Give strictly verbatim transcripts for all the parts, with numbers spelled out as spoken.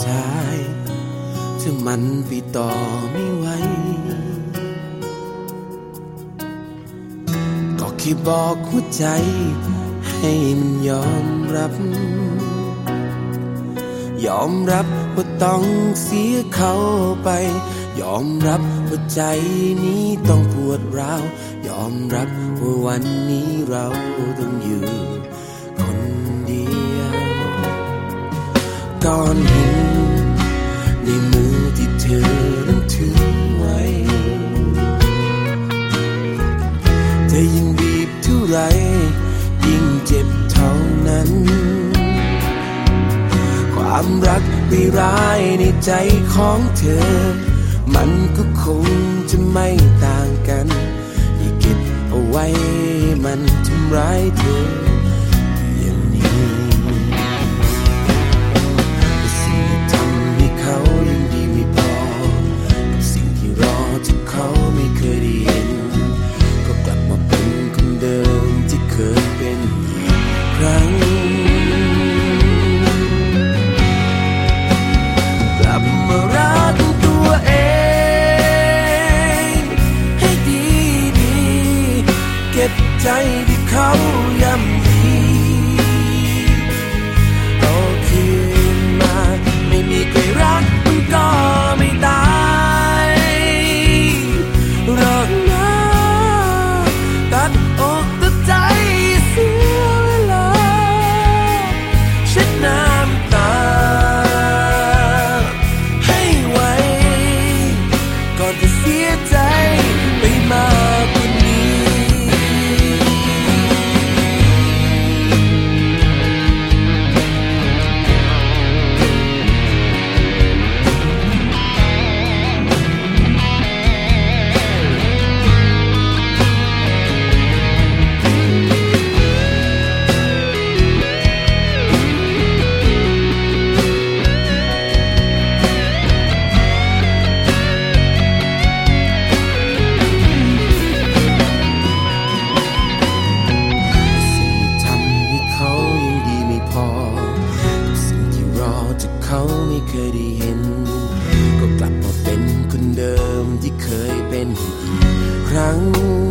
ชายถ้ามันไปต่อไม่ไหวก็แค่บอกหัวใจให้มันยอมรับยอมรับว่าต้องเสียเขาไปยอมรับว่าใจนี้ต้องปวดร้าวยอมรับว่าวันนี้เราต้องอยู่คนเดียวก้อนหินในมือที่เธอนั้นถือไว้เธอยิ่งบีบเท่าไรยิ่งเจ็บเท่านั้นความรักไม่ร้ายในใจของเธอมันก็คงจะไม่ต่างกันอย่าเก็บเอาไว้มันทำร้ายเธออย่างนี้สิ่งที่ทำให้เขายังดีไม่พอกับสิ่งที่รอจากเขาไม่เคยได้เห็นก็กลับมาเป็นคนเดิมที่เคยเป็นอีกครั้งกลับมารักตัวเองให้ดีๆเก็บใจที่เขาย่ำยีเอาคืนมาไม่มีใครรักมันก็ไม่ตายหรอกนะตัดอกตัดใจเสียเวลาเช็ดน้ำตาให้ไวก่อนจะเสียใจไปมากกว่านี้เขาไม่เคยได้เห็นก็กลับมาเป็นคนเดิมที่เคยเป็นอีกครั้ง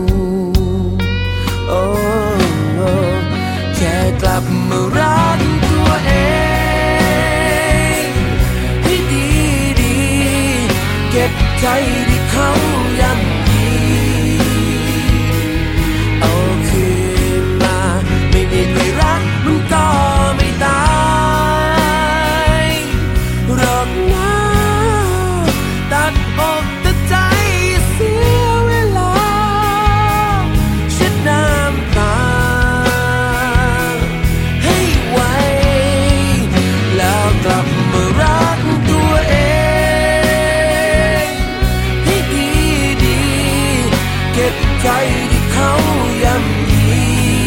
โอ้แค่กลับมารักตัวเองให้ดีๆเก็บใจที่เขาย่ำยีเอาคืนมาไม่มีใครรักมันก็ไม่ตายตัดอกตัดใจเสียเวลาเช็ดน้ำตาให้ไวแล้วกลับมารักตัวเองให้ดีๆเก็บใจที่เขาย่ำยี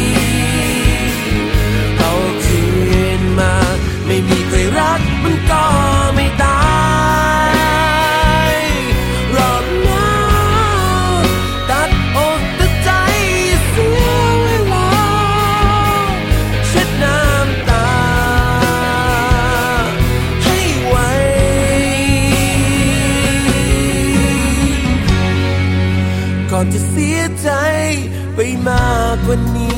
เอาคืนมาไม่มีใครรักมันก็ไม่ตายก่อนจะเสียใจไปมากกว่านี้